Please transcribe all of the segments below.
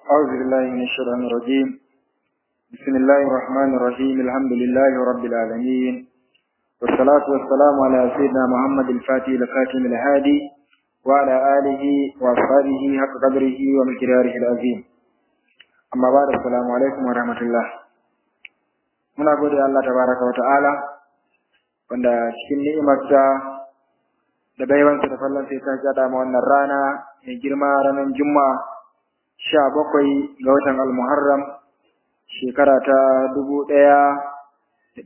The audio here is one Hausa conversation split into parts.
أعوذ بالله من الشيطان الرجيم. بسم الله الرحمن الرحيم. الحمد لله رب العالمين، والصلاة والسلام على سيدنا محمد الفاتح الخاتم الهادي وعلى آله وأصحابه حق قدره ومقداره العظيم. أما بعد، السلام عليكم ورحمة الله. muna gode Allah tabaraka wa ta'ala wanda cikin ni'imarsa da baiwansa da fallan sai ta jada mu wannan rana mai girma, ranar Juma'a 17 ga watan Al-Muharram shekara ta 1445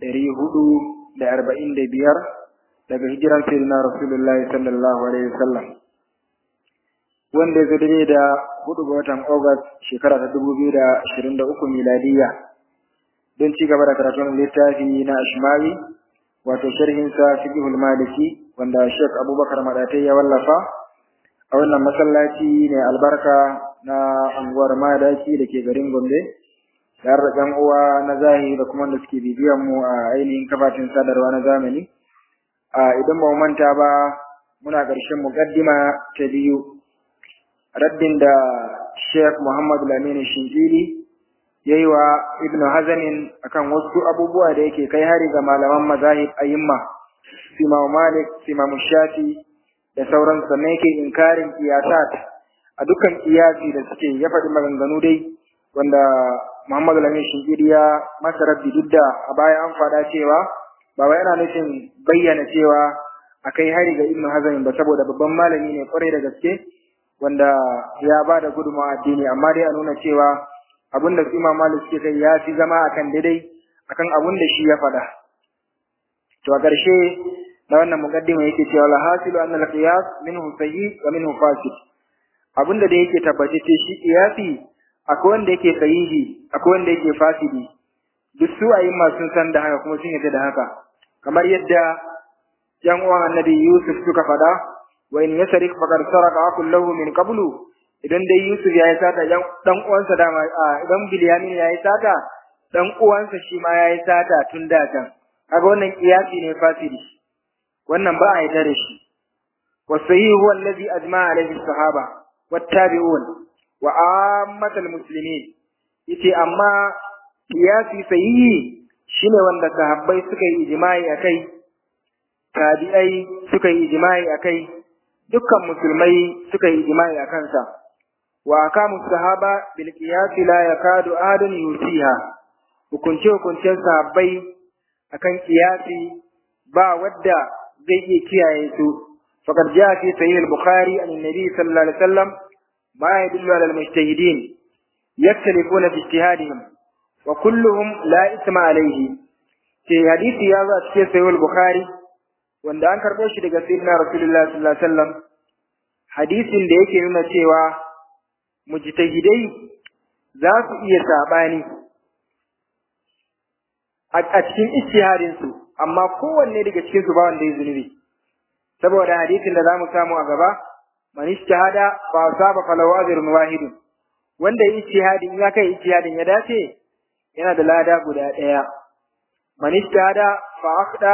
daga hijiran sayyidina Rasulullahi sallallahu alaihi wasallam, wanda ya daidai da 4 ga watan August shekara ta 2023 miladiyya, don ci gaba da karatun littafi na Ashmawi, wato sharhin sa Fiqhul Maliki, wanda Sheikh Abubakar Madatai ya wallafa a wannan masallaci ne albarka na anguwar Madaki da ke garin Gombe, da har da uwa na zahiri da kuma da suke bibiyan mu a ainihin kafafen sadarwa na zamani. Idan ba mu manta ba, muna ƙarshen muqaddima ta biyu, raddin da Sheikh Muhammad Lamini Shinjili yayi wa Ibn Hazm akan wasu abubuwa da yake kai hari ga malaman mazahib ayyimma, Imam Malik, Imam Shafi da sauran, sannan yake inkarin qiyasat a dukkan qiyasi da suke, ya faɗi maganganu dai wanda Muhammad Lamin Shinkiri ya masa rabbi, duk da a baya an faɗa cewa ba wai yana nufin bayyana cewa akai hari ga Ibn Hazm ba, saboda babban malami ne kwarai da gaske wanda ya ba da gudunmawa addini, amma dai a nuna cewa abin da Imam Malik suke kai ya fi zama akan daidai akan abin da shi ya faɗa. To a ƙarshe na wannan muqaddima yake cewa la hasilu anna al-qiyas minhu sayyi wa minhu fasid. Abin da yake tabbace shi qiyasi akwai wanda yake sahihi, akwai wanda yake fasidi. Duk su ayyuma sun san da haka kuma sun yarda da haka. Kamar yadda yan uwan Annabi Yusuf suka faɗa, wa in yasrik faqad saraka aqul lahu min qablu. Idan dai Yusuf ya yi sata, dan uwansa dama idan Bilyamin ya yi sata, dan uwansa shi ma ya yi sata tun da can. Kaga wannan kiyasi ne fasidi, wannan ba a yarda da shi. Wasahihu huwa allazi ajma'a alayhi sahaba wattabi'un wa ammatul muslimin. Yace amma kiyasi sahihi shine wanda sahabbai suka yi ijma'i akai, tabi'ai suka yi ijma'i akai, dukkan musulmai suka yi ijma'i akan sa. Wa akamu sahaba bil qiyas la yakadu ahadun yusiha. Hukuncen sahabbai akan qiyasi ba wadda zai iya kiyaye su. Faqad jaa fi sahih al-Bukhari an an-nabi sallallahu alaihi wasallam ma yadullu ala al-mujtahidin yaktalifuna fi ijtihadihim wa kulluhum la isma alayhi. Ke hadisi ya zo cikin sahih al-Bukhari wanda an karbo shi daga sayyidina Rasulullah sallallahu alaihi wasallam, hadisin da yake nuna cewa mujtahidai za su iya sabani a cikin ijtihadin su, amma kowanne daga cikin su ba wanda ya zunubi, saboda hadisin da zamu samu a gaba, man ijtihada fa asaba falahu ajrun wahid. Wanda ya ijtihadin ya kai ijtihadin ya dace, yana da lada guda daya. Man ijtihada fa akhda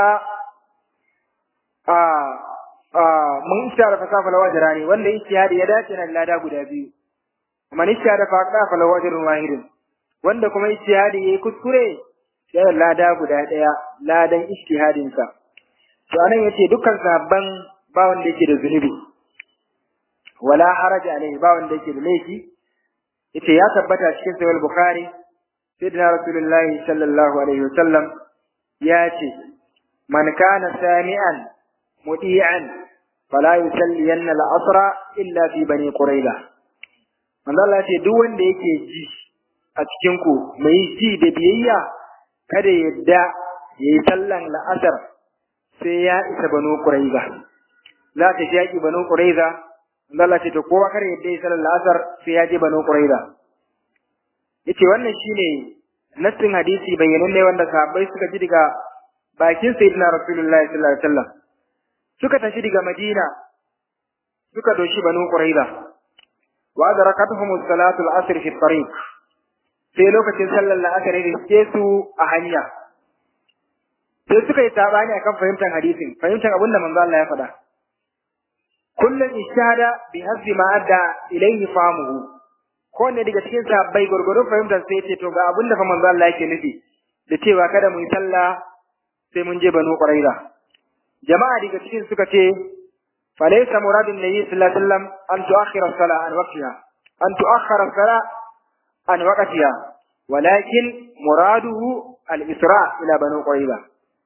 mun ijtihada fa falahu ajrani. Wanda ijtihadi ya dace, yana da lada guda biyu. Man ijtihada fa akhda falahu ajrun wahid. Wanda kuma ijtihadi yayi kuskure, yana da lada guda daya, ladan ijtihadin sa. To anan yace dukkan sahabban ba wanda yake da zunubi, wala haraja alaihi, ba wanda yake da laifi. Yace ya tabbata cikin sahih al-Bukhari, sayyidina Rasulullahi sallallahu alaihi wasallam ya ce, man kana sami'an muti'an fala yusalliyanna al-asra illa fi bani quraiza. Manzo Allah ce duk wanda yake ji a cikin ku mai ji da biyayya, kada yadda yayi sallan la'asar sai ya isa banu quraiza. Za ta shaki banu quraiza, manzo Allah ce to kowa kar yadda yayi sallan la'asar sai ya je banu quraiza. Yace wannan shine nassin hadisi bayyananne wanda sahabbai suka ji daga bakin sayyidina Rasulullahi sallallahu alaihi wasallam. Suka tashi daga Madina suka doshi banu quraiza. Wa adrakatuhum salatu al-asr fi at-tariq. Sai lokacin sallar la'asar ne suke su a hanya. Sai suka yi tabani akan fahimtar hadisin, fahimtar abinda manzo Allah ya faɗa. Kullun ishada bi hasbi ma adda ilayhi famuhu. ko ne daga cikin sahabbai gurgurun fahimtar sai ce to ga abin da fa manzo Allah yake nufi da cewa kada mu yi sallah sai mun je Banu Qurayza. Jama'a daga cikin suka ce falaysa muradun nabi sallallahu alaihi wasallam an tu'akhkhira as-salah an waqtiha an tu'akhkhara as-salah an waqtiha walakin muraduhu al-isra ila Banu Qurayza.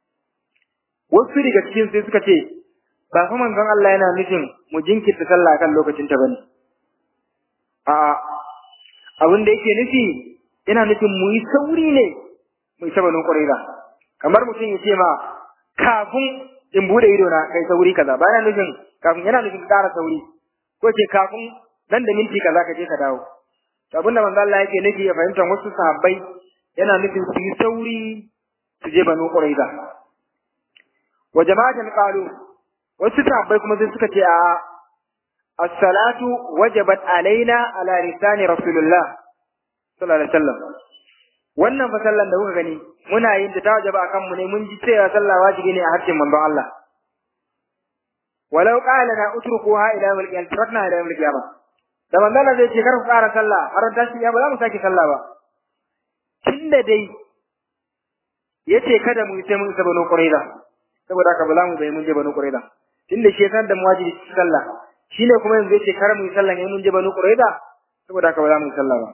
Wasu daga cikin sai suka ce ba fa manzon Allah yana nufin mu jinkirta sallah kan lokacin ta bane. A'a abin da yake nufi ina nufin mu yi sauri ne mu yi Banu Qurayza. Kamar mutum ya ce ma kafin in bude ido na kai sauri kaza ba yana nufin kafin, yana nufin ƙara sauri ko ce kafin nan da minti kaza ka je ka dawo. To abin da manzon Allah yake nufi ya fahimta wasu sahabbai yana nufin su yi sauri su je Banu Qurayza. Wa jama'atan qalu wasu sahabbai kuma sai suka ce a as-salatu wajabat alaina ala lisani rasulullah sallallahu alaihi wasallam. Wannan fa sallan da kuka gani muna yin ta wajaba akan mu ne, mun ji cewa sallah wajibi ne a harshen manzon Allah. Walau qala na utrukuha ila yawmil qiyamah tarakna ila yawmil qiyamah. Da manzon Allah zai ce kar ku ƙara sallah har tashi ya ba za mu sake sallah ba. Tunda dai yace kada mu yi sai mun isa Banu Qurayza. Saboda haka ba za mu bai mun je Banu Qurayza. Tunda shi san da mu wajibi sallah. Shine kuma yanzu yace kar mu yi sallah ne mun je Banu Qurayza. Saboda haka ba za mu yi sallah ba.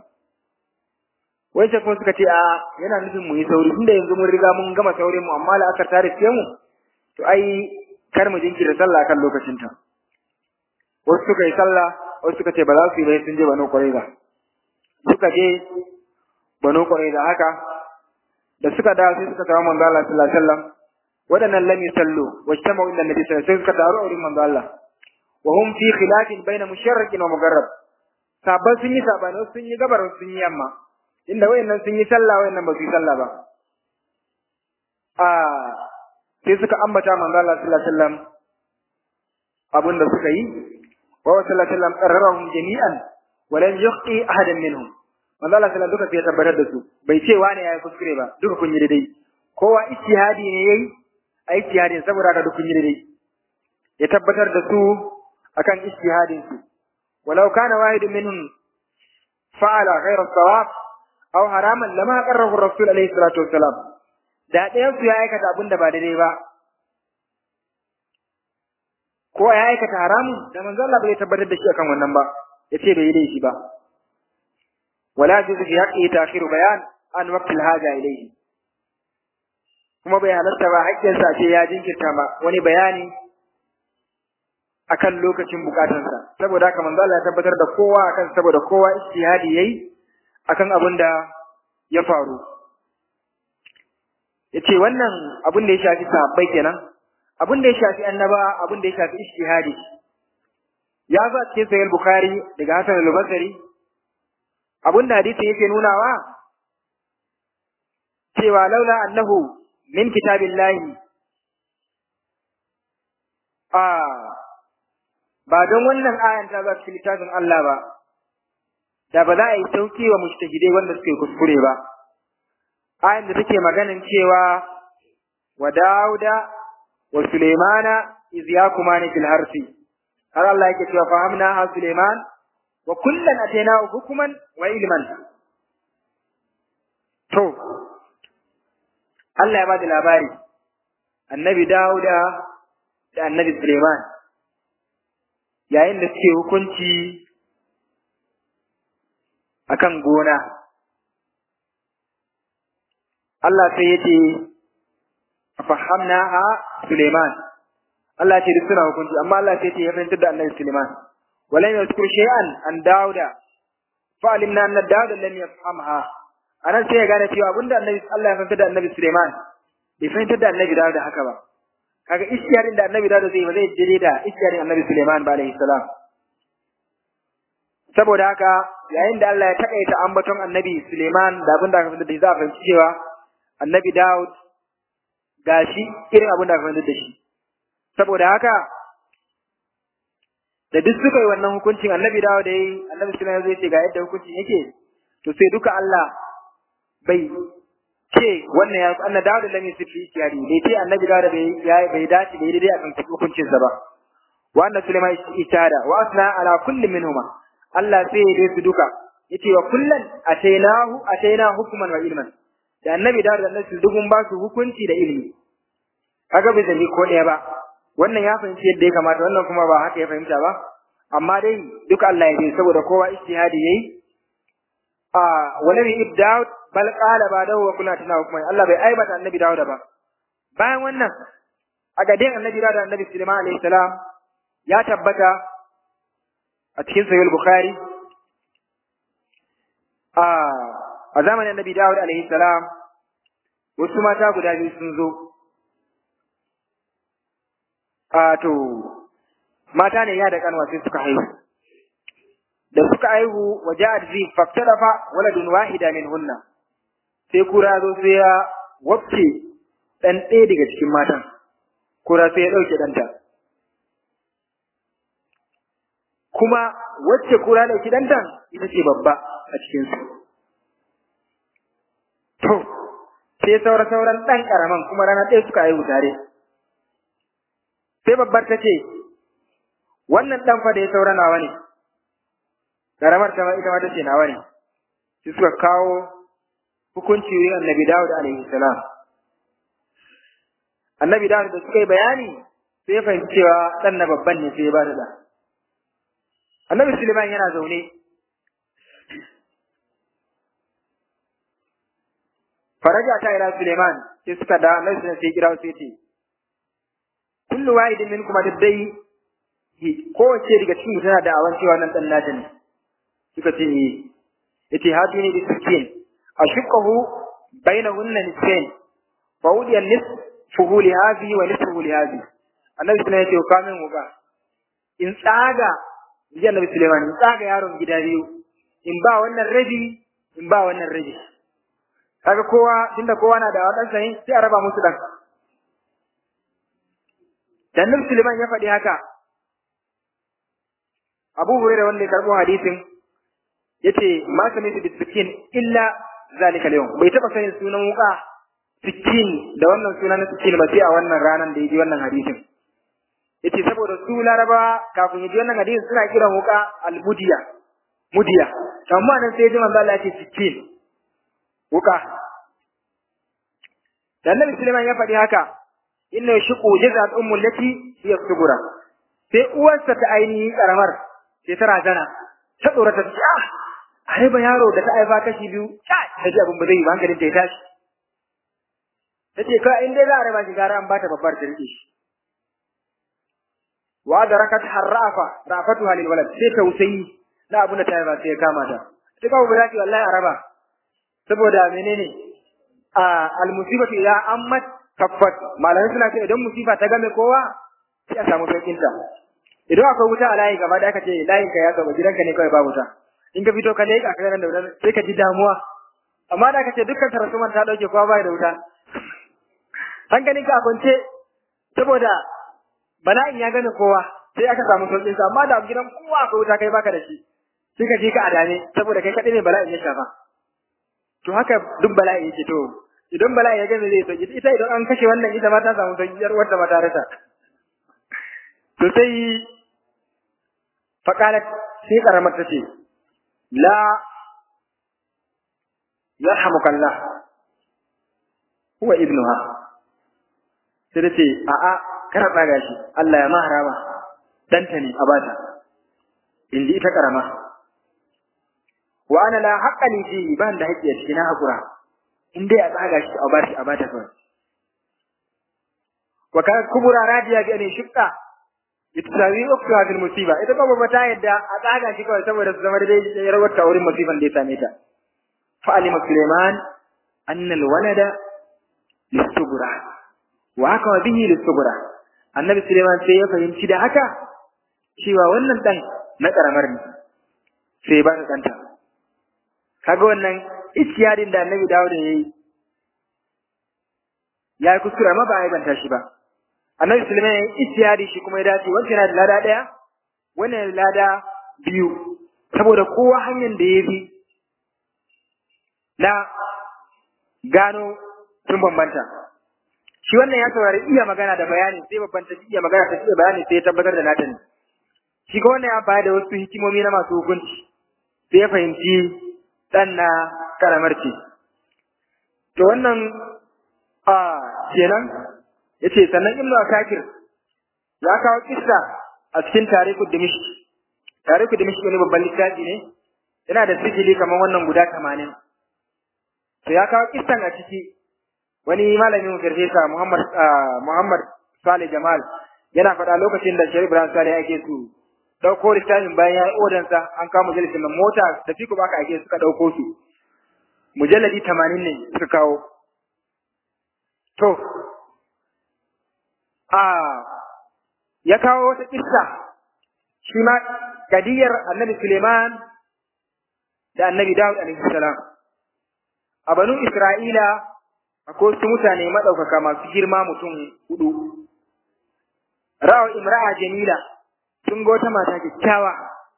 Wai sai kuma suka ce a yana nufin mu yi sauri tunda yanzu mun riga mun gama saurin mu amma la'akar ta rike mu to ai kar mu jinkirta sallah kan lokacin ta. Wasu suka yi sallah, wasu suka ce ba za su yi ba sun je Banu Qurayza. Suka je Banu Qurayza haka da suka dawo sai suka samu manzo Allah sallallahu alaihi wasallam wadannan lam yusallu wajtama'u ila nabi sallallahu alaihi wasallam suka taru a wurin manzo Allah wa hum fi khilafin baina musharriqin wa mugharrab. Sabban sun yi sabani, sun yi gabar sun yi yamma, inda wayannan sun yi sallah wayannan ba su yi sallah ba. Sai suka ambata manzo Allah sallallahu alaihi wasallam abinda suka yi wa sallallahu alaihi wasallam qarrarahum jami'an wa lam yukhti ahadan minhum. Manzo Allah sallallahu alaihi wasallam duka sai tabbatar da su, bai ce wani yayi kuskure ba, duka kun yi daidai. Kowa ijtihadi ne yayi, ai ijtihadin saboda haka duka kun yi daidai. Ya tabbatar da su akan ijtihadin su. Walau kana wahidun minhum fa'ala ghayra as-sawab aw haraman lama qarrahu ar-rasul alaihi salatu wassalam. Da ɗayan su ya aikata abin da ba daidai ba, ko ya aikata haramun, da manzo Allah bai tabbatar da shi akan wannan ba, yace bai yi laifi ba. Wala juzu fi haqqi ta'khiru bayan an waqti al-haja ilayhi. Kuma bai halarta ba haƙƙin sa ce ya jinkirta ma wani bayani akan lokacin bukatansa. Saboda haka manzo Allah ya tabbatar da kowa akan, saboda kowa ijtihadi yayi akan abin da ya faru. Yace wannan abin da ya shafi sahabbai kenan, abin da ya shafi annaba, abin da ya shafi ijtihadi. Ya zo cikin sahih Bukhari daga Hasan al-Basri, abin da hadisi yake nunawa cewa laula annahu min kitabillahi ba don wannan ayan ta zo cikin littafin Allah ba, da ba za a yi sauki wa mujtahidai wanda suke kuskure ba. Ayan da take maganin cewa wa Dauda wa Sulaimana iz yakumani fil harsi, har Allah yake cewa fahamna ha Sulaiman wa kullan atainahu hukman wa ilman. To Allah ya bada labari annabi Dauda da annabi Sulaiman yayin da suke hukunci akan gona. Allah sai yace fahamnaha Sulaiman. Allah ce duk suna hukunci, amma Allah sai ya fahimtar da annabi Sulaiman. Walam yadhkur shay'an an Dauda fa alimna anna Dauda lam yafhamha. Anan sai ya gane cewa abinda annabi Allah ya fahimtar da annabi Sulaiman bai fahimtar da annabi Dauda haka ba. Kaga istiyarin da annabi Dauda zai ba zai daidai da istiyarin annabi Sulaiman ba alaihi salam. Saboda haka yayin da Allah ya takaita ambaton annabi Sulaiman da abin da aka fahimta da za a fahimci cewa annabi Dawud gashi irin abin da aka fahimta da shi. Saboda haka da duk suka yi wannan hukuncin annabi Dawud da yi, annabi Sulaiman zai ce ga yadda hukuncin yake, to sai duka Allah bai ce wannan ya annabi Dawud lam yusifi ijtihadi, bai ce annabi Dawud bai dace bai daidai akan hukuncin sa ba. Wa anna Sulaiman ijtihada wa asna ala kulli minhuma. Allah sai ya dai su duka yace wa kullan ataina hukman wa ilman da annabi Dawud da annabi dubun ba su hukunci da ilimi kaga bai zali ko ɗaya ba wannan ya fahimci yadda ya kamata wannan kuma ba haka ya fahimta ba amma dai duka Allah ya yi saboda kowa ijtihadi yayi walam ibdaud bal qala ba'dahu wa kunna tana hukman Allah bai aibata annabi Dawud ba bayan wannan a gadin annabi Dawud da annabi Sulaiman alayhi salam ya tabbata a cikin sahih bukhari a zamanin annabi Dawud alayhi salam wasu mata guda biyu sun zo to mata ne ya da kanwa sai suka haihu da suka haihu waja'at zi faktalafa waladun wahida minhunna sai kura zo sai ya wabce dan ɗaya daga cikin matan kura sai ya dauke danta kuma wacce kura da dauki danta ita ce babba a cikin su to sai sauran dan karaman kuma rana ɗaya suka haihu tare sai babbar ta ce wannan dan fa da ya saura nawa ne karamar ta ita ma ta ce nawa ne sai suka kawo hukunci wurin annabi Dawud alaihi salam annabi Dawud da suka yi bayani sai ya fahimci cewa dan na babban ne sai ya ba da da annabi Sulaiman yana zaune faraja ta ila Sulaiman sai suka da annabi Sulaiman sai kira sai ce kullu wahidin minkum tadai kowace daga cikin tana da awan cewa nan dan nata ne suka ce yace hatini bi sikin ashqahu bainahunna nisfain fa udiya nisfuhu li hadhihi wa nisfuhu li hadhihi annabi sallallahu alaihi wasallam kamin wuka in tsaga ji annabi Sulaiman in tsaga yaron gida biyu in ba wannan rabi in ba wannan rabi kaga kowa tunda kowa na da wadan sai a raba musu dan dan Nabi Sulaiman ya faɗi haka Abu Hurairah wanda ya karbo hadisin yace ma sami'tu bisikin illa zalika al-yawm bai taba sanin sunan wuka sikin da wannan sunan sikin ba sai a wannan ranan da yaji wannan hadisin yace saboda su Laraba kafin yaji wannan hadisin suna kiran wuka al-mudiya amma nan sai yaji manzo Allah ya ce sikin wuka dan Nabi Sulaiman ya faɗi haka inna yashqu jazat ummul lati hiya sugura sai uwarsa ta ainihi karamar sai ta razana ta tsora ta ce ai ba yaro da ta aifa kashi biyu ta ji abin ba zai yi ba hankalin ta ya tashi tace ka in dai za a raba shi gara an bata babbar ta rike shi wa darakat harrafa rafatuha lil walad sai tausayi na abun da ta aifa sai ya kama ta ta ba buraki wallahi araba saboda menene al musibatu ya ammat tabbas malamai suna ce idan musifa ta game kowa sai a samu saukin ta idan akwai wuta a layi gaba da aka ce layin ka ya gaba gidanka ne kawai ba wuta in ka fito ka leka ka nan da wuta sai ka ji damuwa amma da aka ce dukkan tarasuman ta dauke kowa bai da wuta hankalin ka kwance saboda bala'in ya gane kowa sai aka samu saukin sa amma da gidan kowa akwai wuta kai baka da shi sai ka ji ka adane saboda kai kadai ne bala'in ya shafa to haka duk bala'i yake to idan bala'i ya gane zai sauki ita idan an kashe wannan ita ma ta samu sauki yar wanda ma ta rasa to sai faqalat sai karamar ta ce la yarhamukallah huwa ibnuha sai ta ce a'a kana tsaga shi Allah ya maharama danta ne a bata inji ita karama wa ana la haqqali fi ban da haƙƙi a cikin hakura in dai a tsaga shi a bata kawai wa ka kubura radiya bi ne shiqqa itawi ukta bil musiba ita ba ba ta yadda a tsaga shi kawai saboda su zama dai yarwar ta wurin musiban da ya same ta fa alima Sulaiman anna al walada listubra wa haka bihi listubra annabi Sulaiman sai ya fahimci da haka cewa wannan dan na karamar ne sai ba ta danta kaga wannan isyadin da annabi Dawud yayi ya kuskura ma ba ya banta shi ba annabi Sulaiman yayi isyadi shi kuma ya dace wannan yana da lada daya wannan lada biyu saboda kowa hanyar da ya bi na gano sun bambanta shi wannan ya saurari iya magana da bayani sai babban ta iya magana ta iya bayani sai ya tabbatar da nata ne shi ga wannan ya bayar da wasu hikimomi na masu hukunci sai ya fahimci dan na karamar ce. To wannan kenan yace sannan Ibn Asakir ya kawo kissa a cikin Tarikhud Dimishq. Tarikhud Dimishq ne babban littafi ne, yana da sijili kamar wannan guda 80. To ya kawo kissan a ciki wani malamin farfesa Muhammad Saleh Jamal yana faɗa lokacin da Sharif Ibrahim Saleh yake su dauko littafin bayan ya yi odansa an kawo majalisin nan mota da fiko baka ake suka dauko su mujalladi 80 ne suka kawo. To ya kawo wata kissa shi ma kadiyar Annabi Suleiman da Annabi Dawud alaihi salam. A banu Isra'ila akwai su mutane madaukaka masu girma mutum 4. Ra'u imra'a jamila, sun ga wata mata kyakkyawa.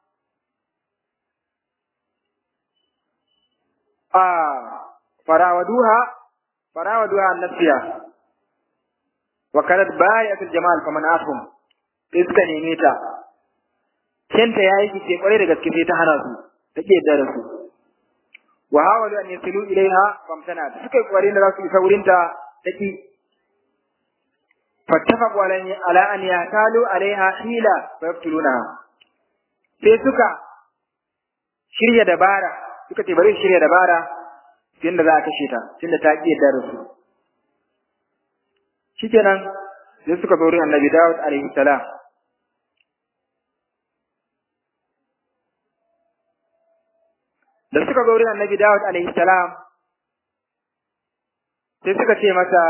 Farawaduha an-nafsiya wa kanat bayatul jamal faman atum. Iska neme ta. Kenta yayi kice kware da gaske sai ta hana su, take da su. Wa hawalu an yasilu ilaiha famtana. Suka kware da su isa wurinta take. Fattafaqu ala an yatalu alaiha hila fa yaqtulunaha. Sai suka shirya dabara, suka ce bari shirya dabara tunda za a kashe ta, tunda ta ki yadda da su. Shikenan sai suka zo wurin Annabi Dawud alaihi salam. Da suka zo wurin Annabi Dawud alaihi salam sai suka ce masa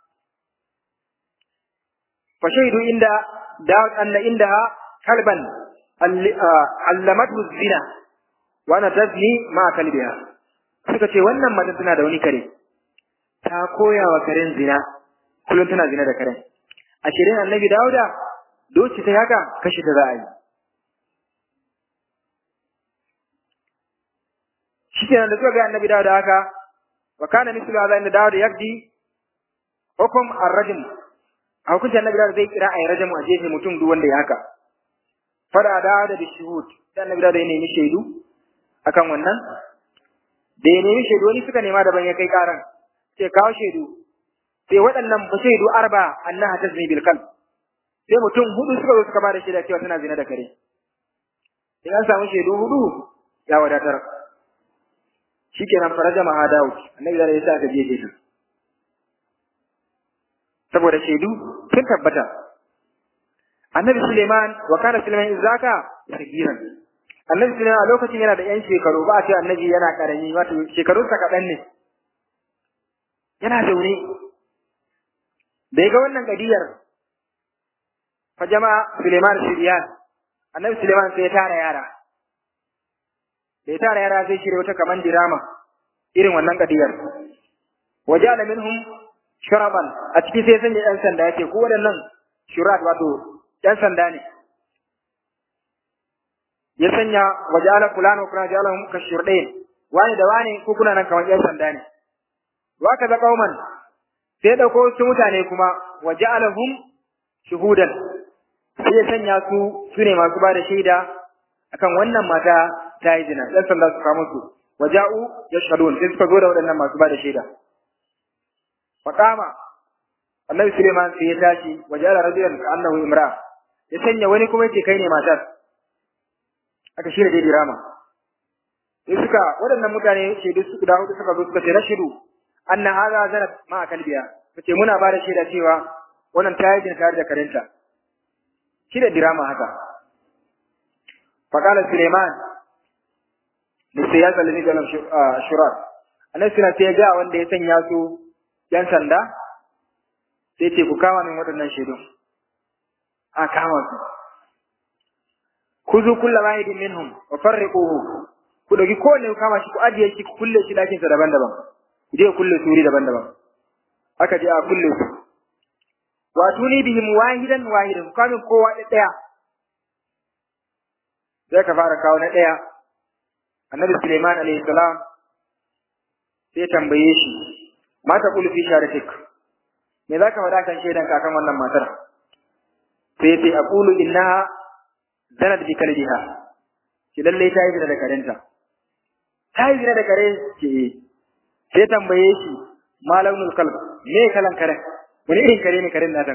فشهدوا عند داود أن عندها كلبا علمته الزنا وأنا تزني مع كلبها. suka ce wannan matan tana da wani kare ta koya wa karen zina kullum tana zina da karen. A shirin Annabi Dawuda doci ta haka kashi ta za a yi. Shikenan da suka ga Annabi Dawuda haka wa kana mislu hadha inda Dawud yakdi hukum ar-rajm. A hukuncin Annabi Dawud zai kira ayi rajamu a jefe mutum duk wanda ya haka. Fara da shuhud, sai Annabi Dawud ya nemi shaidu akan wannan. Da ya nemi shaidu wani suka nema daban ya kai karan. Sai kawo shaidu. Sai waɗannan ba shaidu arba annaha tazni bil qalb. Sai mutum 4 suka zo suka ba da shaida cewa tana zina da kare. Sai an samu shaidu 4 ya wadatar. Shikenan faraja ma Dawud. Annabi Dawud ya sa ka je shi. Saboda shaidu sun tabbata. Annabi Suleiman wa kana Suleiman izaka sagiran. Annabi Suleiman a lokacin yana da 'yan shekaru, ba a ce annabi yana karami, wato shekarunsa kaɗan ne. Yana zaune. Da ya ga wannan kadiyar fa jama'a Suleiman Shiriyan. Annabi Suleiman sai ya tara yara. Da ya tara yara sai shirya wata kaman dirama irin wannan kadiyar. Waja'ala minhum shuraban, a ciki sai sanya 'yan sanda yake ko waɗannan shurat wato 'yan sanda ne. Ya sanya waja'ala fulano kuna ja'alahum kashurdain, wani da wani ko kuna nan kamar 'yan sanda ne. Wa kaza qauman, sai dauko su mutane kuma waja'alahum shuhudan, sai ya sanya su ne masu ba da shaida akan wannan mata ta yi zina. 'Yan sanda su kama su waja'u yashhadun, sai suka zo da waɗannan masu ba da shaida. Faqama Annabi Suleiman sai ya tashi wajala rajulan annahu imra, ya sanya wani kuma yace kai ne matar. Aka shirya dai dirama. Sai suka waɗannan mutane shaidu su guda 4 suka zo suka ce rashidu anna hadha zanat ma kalbiya. Kace muna ba da shaida cewa wannan ta yi tare da karenta. Shirya dirama haka. Faqala Suleiman da sai ya sallami galan shurat. Annabi Suleiman sai ya ga wanda ya sanya su 'yan sanda, sai ce ku kama min waɗannan shaidun. A kama su. Kuzu kulla wahidin minhum wa farriquhu. Ku dauki kowanne ku kama shi ku ajiye shi ku kulle shi dakin sa daban-daban. Ku je ku kulle su wuri daban-daban. Aka je a kulle su. Wa tuni bihim wahidan wahidan, ku kama kowa ɗaya. Sai ka fara kawo na ɗaya. Annabi Suleiman alaihi salam sai tambaye shi, mata kulu fi sharatik, me zaka faɗa kan shaidan ka kan wannan matar? Sai sai aqulu innaha zanat bi kalbiha, ki lalle ta yi da karenta. ta yi zina da kare ce sai tambaye shi ma launul kalb me kalan karen wani irin kare ne karen natan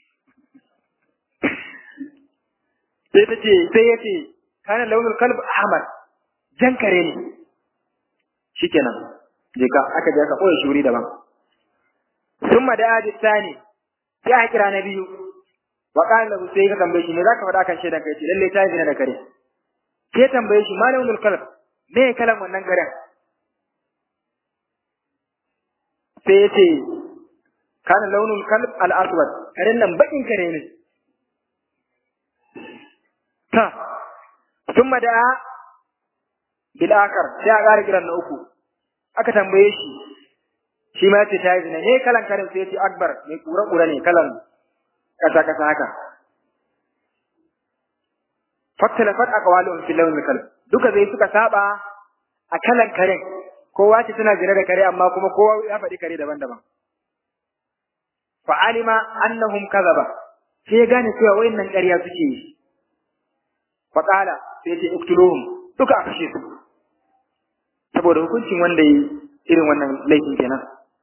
sai ya ce kana launul kalb ahmar jan kare ne shikenan je ka aka je aka koyi shuri daban summa da adi tsani sai a kira na biyu wa qala lahu sai ka tambaye shi me zaka faɗa kan shedan kai ce lalle ta yi zina da kare sai tambaye shi ma launul kalb me kalan wannan karen sai ya ce kana launul kalb al-aswad karen nan bakin kare ne ta thumma da bil akhar sai a ƙara kiran na uku aka tambaye shi ma ce ta yi zina ne kalan karen sai ya ce akbar mai kura ne kalan kasa haka fattalafat aqwaluhum fil lawn kalb duka zai suka saba a kalan karen kowa ce tana zina da kare amma kuma kowa ya faɗi kare daban-daban fa alima annahum kadhaba sai gane cewa wayannan ƙarya suke yi fa qala sai ce uktuluhum duka a kashe su saboda hukuncin wanda yi irin wannan laifin kenan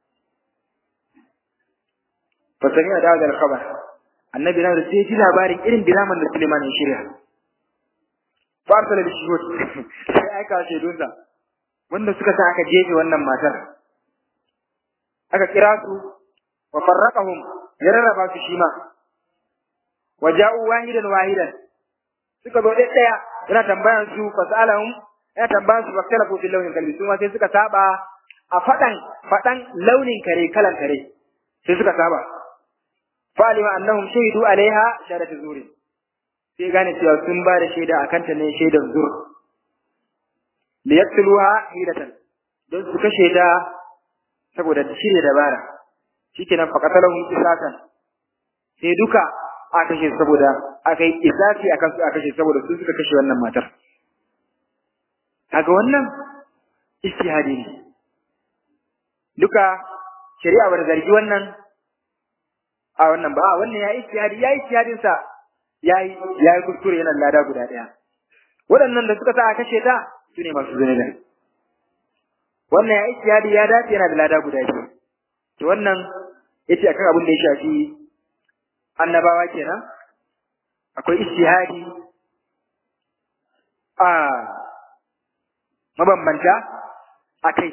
fa sami da hadal khabar annabi na sai ji labarin irin diraman da Suleiman ya shirya fa arsala bi shuhud sai aika shaidunsa wanda suka sa aka jefe wannan matar aka kira su wa farraqahum ya rarraba su shi ma waja'u wahidan suka zo daya yana tambayan su fasalahum yana tambayan su faktalafu fil launin kalbi su ma sai suka saba a fadan launin kare kalan kare sai suka saba falima annahum shahidu alaiha shahadatu zuri sai gane cewa sun ba da shaida akan ta ne shaidan zur liyaqtuluha hidatan don su kashe ta saboda shirye dabara shikenan faqatalahum qisatan sai duka aka kashe saboda akai qisasi akan su aka kashe saboda su suka kashe wannan matar kaga wannan ijtihadi ne duka shari'a bar zargi wannan a wannan ba wannan ya ijtihadin sa yayi kuskure yana lada guda daya waɗannan da suka sa aka kashe ta sune masu zunubi wannan ya ijtihadi ya dace yana da lada guda biyu to wannan yace akan abin da ya shafi annabawa kenan akwai ijtihadi a mabambanta akai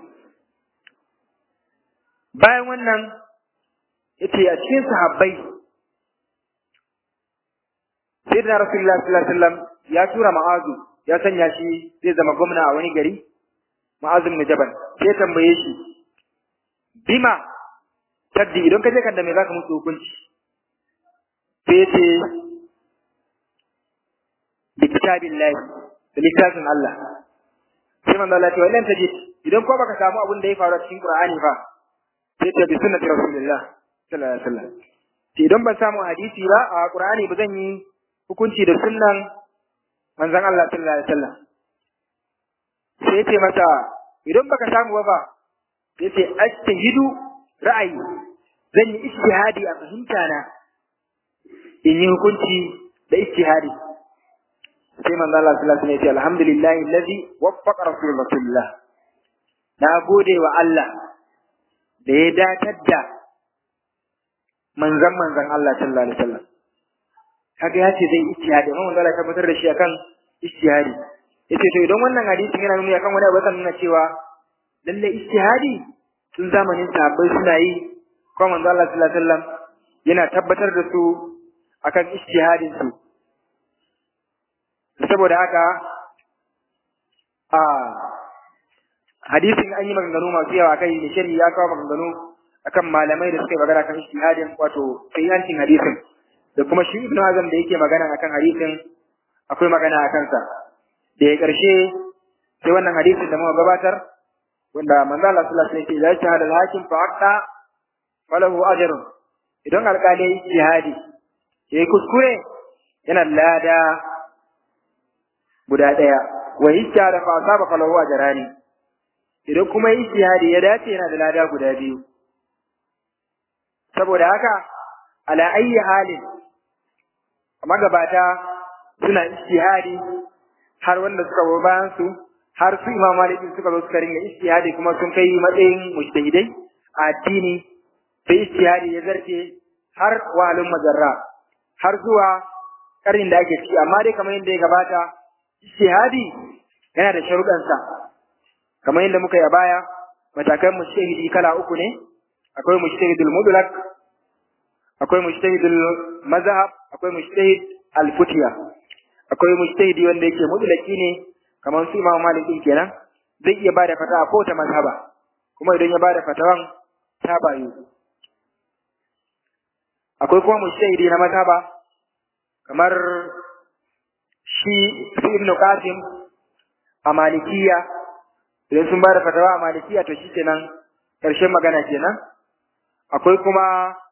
bayan wannan yace a cikin sahabbai sayyidina rasulullah sallallahu alaihi wasallam ya tura ma'azu ya sanya shi zai zama gwamna a wani gari ma'azu bin jabal sai tambaye shi bima taddi idan ka je kan da me zaka musu hukunci sai yace bi kitabillahi da littafin Allah sai manzo Allah ya ce wallan tajid idan ko baka samu abin da ya faru cikin Qur'ani fa sai ta bi sunnati rasulullah sallallahu alaihi wasallam idan ban samu hadisi ba a Qur'ani ba zan yi hukunci da sunnan manzon Allah sallallahu alaihi wasallam sai yace mata idan baka samu ba yace astahidu ra'ayi zan yi ijtihadi a fahimta na in yi hukunci da ijtihadi sai manzon Allah sallallahu alaihi wasallam yace alhamdulillahi allazi waffaqa rasulullah na gode wa Allah da ya datar da manzon Allah sallallahu alaihi wasallam kaga ya ce zai ijtihadi amma manzo Allah ya tabbatar da shi akan ijtihadi yace to idan wannan hadisin yana nuni akan wani abu kan nuna cewa lalle ijtihadi tun zamanin sahabbai suna yi kuma manzo Allah sallallahu alaihi wasallam yana tabbatar da su akan ijtihadin su saboda haka a hadisin an yi maganganu masu yawa kai ne shari'a ya kawo maganganu akan malamai da suka yi magana kan ijtihadin wato sayyancin hadisin da kuma shi Ibn Hazm da yake magana akan hadisin akwai magana akan sa da ya karshe sai wannan hadisin da muka gabatar wanda manzo Allah sallallahu alaihi wasallam ya ce shahada al-hakim fa aqta falahu ajrun idan alƙali ijtihadi yayi kuskure yana lada guda daya wa ijtihada fa asaba falahu ajrani idan kuma ijtihadi ya dace yana da lada guda biyu saboda haka ala ayyi halin magabata suna ijtihadi har wanda suka go bayan su har su Imam Malik suka zo suka ringa ijtihadi kuma sun kai matsayin mujtahidai a addini sai ijtihadi ya zarce har walun majarra har zuwa karin da ake ciki amma dai kamar yadda ya gabata ijtihadi yana da sharuɗansa kamar yadda muka yi a baya matakan mujtahidi kala uku ne akwai mujtahidul mutlaq akwai mujtahidul mazhab akwai mujtahid al-futiya akwai mujtahidi wanda yake mutlaqi ne kamar su Imam Malik din kenan zai iya bada fatawa ko ta mazhaba kuma idan ya bada fatawan ta bayu akwai kuma mujtahidi na mazhaba kamar shi Ibn Qasim a Malikiya idan sun bada fatawa a Malikiya to shikenan karshen magana kenan akwai kuma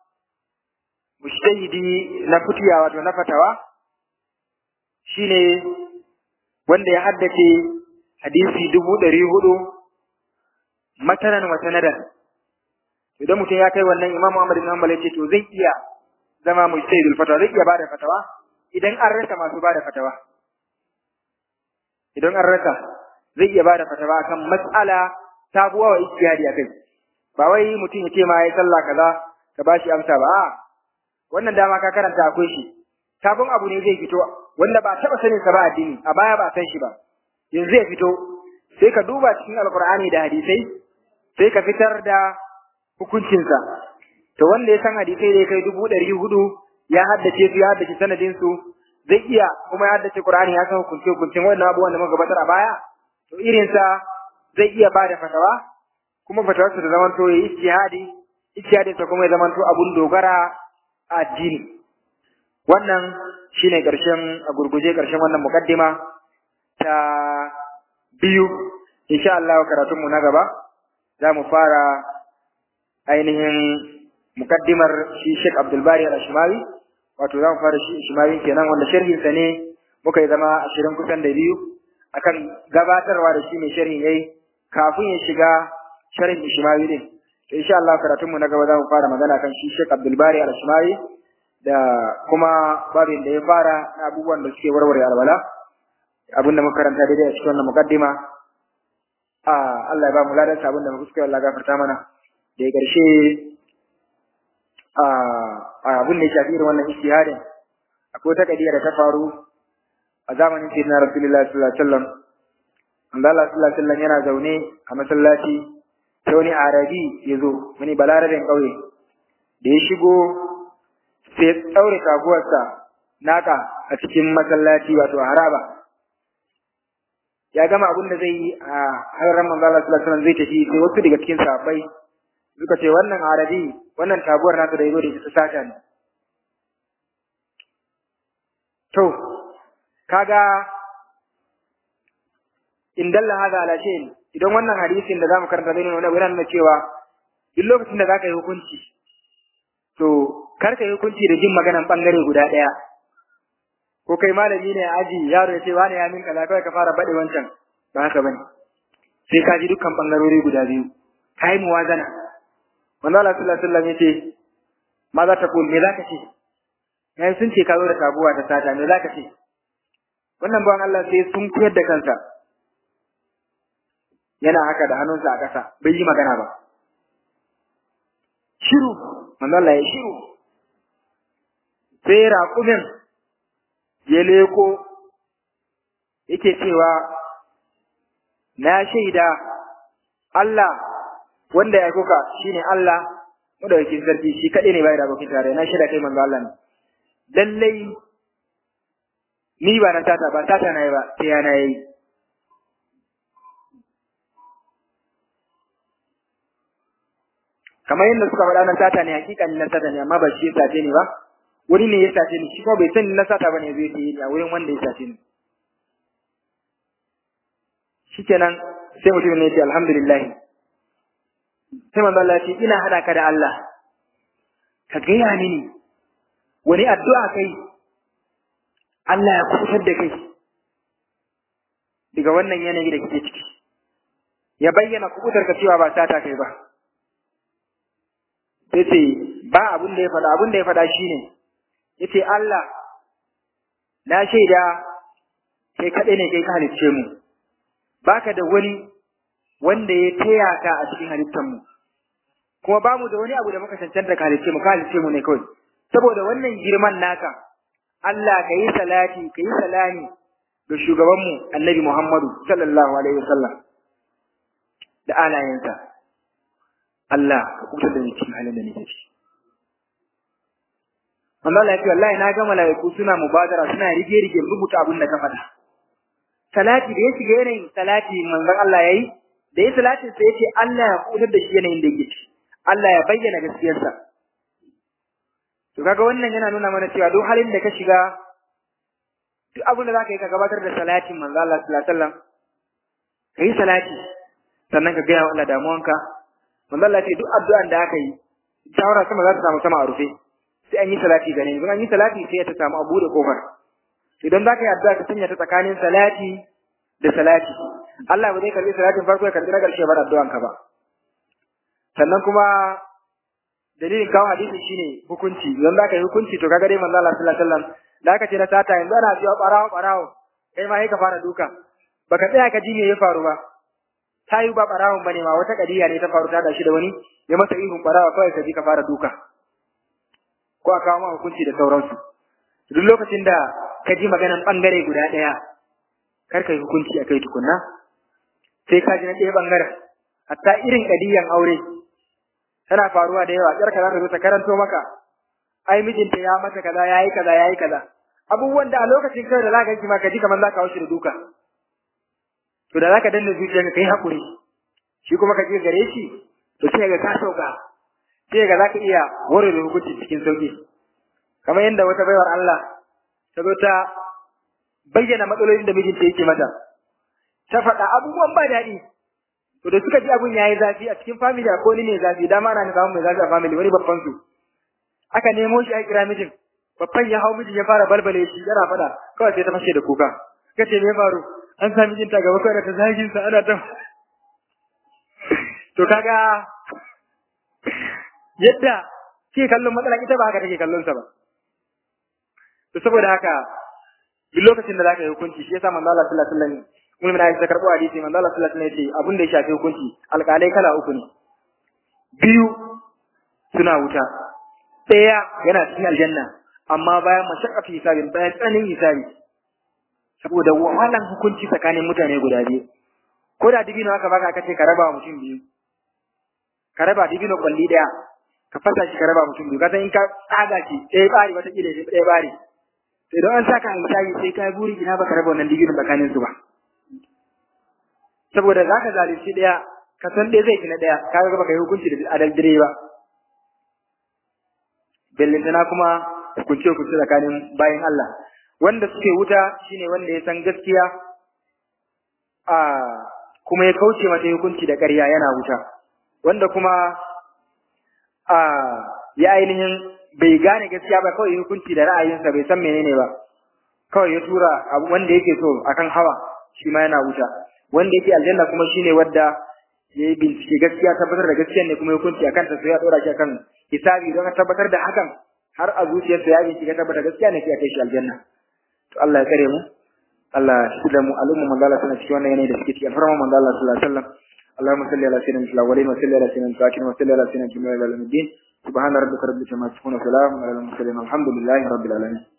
mujtahidi na futiya wato na fatawa shine wanda ya haddace hadisi 400 matanan wa sanadan idan mutum ya kai wannan Imam Ahmad bin Hanbal yace to zai iya zama mujtahidul fatawa zai iya bada fatawa idan an rasa masu bada fatawa idan an rasa zai iya bada fatawa akan mas'ala sabuwa wa ijtihadi akai ba wai mutum ya ce ma yayi sallah kaza ka bashi amsa ba wannan dama ka karanta akwai shi sabon abu ne zai fito wanda ba taba sanin sa ba addini a baya ba san shi ba yanzu ya fito sai ka duba cikin alqur'ani da hadisai sai ka fitar da hukuncin sa to wanda ya san hadisai da kai 400 ya haddace su ya haddace sanadin su zai iya kuma ya haddace qur'ani ya san hukuncin wannan abubuwan da muka gabatar a baya to irin sa zai iya bada fatawa kuma fatawar sa da zaman to yayi ijtihadi sa kuma ya zaman to abun dogara a addini wannan shine karshen a gurguje karshen wannan mukaddima ta biyu insha Allah karatun mu na gaba zamu fara ainihin mukaddimar shi Sheikh Abdul Bari Al-Ashmawi wato zamu fara shi Ashmawi kenan wanda sharhin sa ne muka yi zama 20 kusan da biyu akan gabatarwa da shi mai sharhin yayi kafin ya shiga sharhin Ashmawi din insha Allah karatun mu na gaba zamu fara magana kan shi Sheikh Abdul Bari Al-Ashmawi da kuma babin da ya fara na abubuwan da suke warware alwala abin da muka karanta daidai a cikin wannan mukaddima Allah ya ba mu ladan abin da muka suka Allah gafarta mana da ya karshe abin da ya shafi irin wannan ijtihadin akwai ta kadiya da ta faru a zamanin sayyidina Rasulullahi sallallahu alaihi wasallam Allah sallallahu alaihi wasallam yana zaune a masallaci sai wani arabi ya zo wani balarabin kauye da ya shigo sai tsaure taguwarsa naka a cikin masallaci wato haraba ya gama abin da zai yi a harar manzo Allah sallallahu alaihi wasallam zai tafi sai wasu daga cikin sahabbai suka ce wannan arabi wannan taguwar naka da yazo da ita sata ne to kaga in dalla hada ala shay'in idan wannan hadisin da zamu karanta zai nuna cewa duk lokacin da zaka yi hukunci to kar ka yi hukunci da jin maganan bangare guda daya ko kai malami ne aji yaro ya ce wani ya min kaza kai ka fara bade wancan ba haka bane sai ka ji dukkan bangarori guda biyu kai muwazana manzo Allah sallallahu alaihi wasallam yace ma za ta kun me zaka ce yayin sun ce ka zo da tabuwa ta sata me zaka ce wannan bawan Allah sai sun kuyar da kansa yana haka da hannunsa a ƙasa bai yi magana ba shiru manzo Allah ya shiru sai raƙumin ya leko yake cewa na shaida Allah wanda ya kuka shine Allah madaukakin sarki shi kadai ne bai da abokin tare na shaida kai manzo Allah ne lallai ni ba na tata ba tata na yi ba sai yana yi kamar yadda suka faɗa na sata ne hakika na sata ne amma ba shi ya sace ni ba wuri ne ya sace ni shi kuma bai san na sata bane zai yi ni a wurin wanda ya sace ni shikenan sai mutum ne ya ce alhamdulillah sai manzo Allah ya ce ina hada ka da Allah ka gaya mini wani addu'a kai Allah ya kubutar da kai daga wannan yanayi da kike ciki ya bayyana kubutar ka cewa ba sata kai ba yace ba abin da ya faɗa shine yace Allah na shaida kai kadai ne kai ka halicce mu baka da wani wanda ya taya ka a cikin halittar mu kuma bamu da wani abu da muka cancanta ka halice mu, ka halice mu ne kawai. Saboda wannan girman naka, Allah ka yi salati, ka yi salami ga shugabanmu Annabi Muhammadu sallallahu alaihi wasallam da alayensa. Allah ka kubutar da ni cikin halin da nake ciki. Allah ya ce wallahi na ga malaiku suna mubadara, suna rige rubuta abin da ka faɗa. Salati da ya shiga yanayin salati manzon Allah yayi, da ya salatin sai ya ce Allah ya kubutar da shi yanayin da yake ciki. Allah ya bayyana gaskiyarsa. To kaga wannan yana nuna mana cewa duk halin da ka shiga, duk abin da zaka yi ka gabatar da salatin manzo Allah sallallahu alaihi wasallam. Kai salati sannan ka gaya wa Allah damuwanka. Manzo Allah ce duk addu'an da aka yi, shawara sama za ta samu sama a rufe. Sai an yi salati gane, idan an yi salati sai ta samu abu da kofar. Idan zaka yi addu'a ka sanya ta tsakanin salati da salati. Allah ba zai karbi salatin farko ya karbi na karshe bar addu'anka ba. Sannan kuma dalilin kawo hadisi shine hukunci. Idan zaka yi hukunci to kaga dai manzo Allah sallallahu alaihi wasallam da aka ce na sata yanzu ana cewa barawo kai ma sai ka fara duka. Baka tsaya ka ji me ya faru ba. Tayi ba barawon bane ma wata kadiya ne ta faru ta da shi da wani ya masa ihun barawa kawai ka ji ka fara duka. Ko aka kawo ma hukunci da sauransu. Duk lokacin da ka ji maganan bangare guda daya kar ka yi hukunci akai tukunna. Sai ka ji na ɗaya bangaren. Hatta irin kadiyan aure tana faruwa da yawa, ƙarka za ta zo ta karanto maka, ai mijinta ya mata kaza, yayi kaza, yayi kaza. Abubuwan da a lokacin kai da zaka yi ma ka ji kamar zaka haushi da duka. To da zaka danna zuciyarka kai hakuri. Shi kuma ka je gare shi, to sai ga ka sauka. Sai ga zaka iya ware da hukunci cikin sauki. Kamar yadda wata baiwar Allah ta zo ta bayyana matsalolin da mijinta yake mata. Ta faɗa abubuwan ba daɗi. To da suka ji abun yayi zafi a cikin family ko ni ne zafi, dama ana samu mai zafi a family wani babban su. Aka nemo shi a kira mijin. Babban ya hau mijin ya fara balbale shi yana fada, kawai sai ta fashe da kuka. Kace me faru? An sa mijinta gaba kawai ta zagin sa ana ta. To kaga yadda ke kallon matsala ita ba haka take kallon sa ba. To saboda haka duk lokacin da zaka yi hukunci shi yasa manzo Allah sallallahu alaihi wasallam mun da ya karbo hadisi manzo Allah sallallahu alaihi wasallam yace abin da ya shafi hukunci alƙalai kala uku ne. Biyu suna wuta, ɗaya yana cikin aljanna amma bayan mashaqqati hisabin, bayan tsanin hisabi. Saboda wahalan hukunci tsakanin mutane guda biyu. Ko da dibino aka baka aka ce ka raba wa mutum biyu. Ka raba dibino kwalli daya, ka fasa shi ka raba mutum biyu. Ka san in ka tsaga shi ɗaya bari wata kila shi ɗaya bari. To idan an saka hisabi sai ka buri ina baka raba wannan dibino tsakanin su ba. Saboda za ka zalunci ɗaya, ka san ɗaya zai fi na ɗaya, ka ga baka yi hukunci da adal dire ba. Bellintana kuma hukunce tsakanin bayan Allah. Wanda suke wuta shine wanda ya san gaskiya kuma ya kauce mata hukunci da ƙarya yana wuta. Wanda kuma ya ainihin bai gane gaskiya ba, kawai hukunci da ra'ayinsa bai san menene ba. Kawai ya tura abu wanda yake so akan hawa, shi ma yana wuta. Wanda yake aljanna kuma shine wanda yayi bincike gaskiya, tabbatar da gaskiya ne kuma hukunci akan ta, sai ya dora shi akan hisabi don tabbatar da hakan har a zuciyarsa ya bincike tabbatar gaskiya ne sai ya kai shi aljanna. To Allah ya kare mu, Allah shi da mu al'umma manzo Allah sana cikin wannan yanayi da suke cikin farman manzo Allah sallallahu alaihi wasallam. Allahumma salli ala sayyidina al-awwalin wa salli ala sayyidina al-akhirin wa salli ala sayyidina al-jami'il al-mu'minin. Subhana rabbika rabbil izzati amma yasifun wa salamun ala al-mursalin walhamdulillahi rabbil alamin.